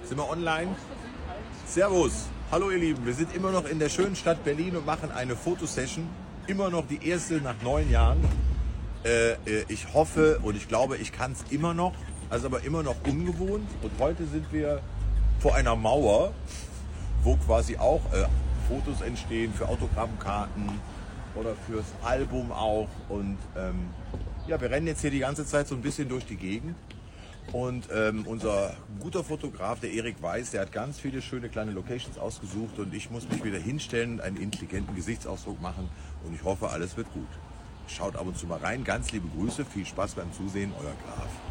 Sind wir online? Servus. Hallo ihr Lieben, wir sind immer noch in der schönen Stadt Berlin und machen eine Fotosession. Immer noch die erste nach 9 Jahren. Ich hoffe und ich glaube, ich kann es immer noch. Also aber immer noch ungewohnt. Und heute sind wir vor einer Mauer, wo quasi auch Fotos entstehen für Autogrammkarten oder fürs Album auch. Und ja, wir rennen jetzt hier die ganze Zeit so ein bisschen durch die Gegend. Und unser guter Fotograf, der Erik Weiß, der hat ganz viele schöne kleine Locations ausgesucht und ich muss mich wieder hinstellen und einen intelligenten Gesichtsausdruck machen und ich hoffe, alles wird gut. Schaut ab und zu mal rein, ganz liebe Grüße, viel Spaß beim Zusehen, euer Graf.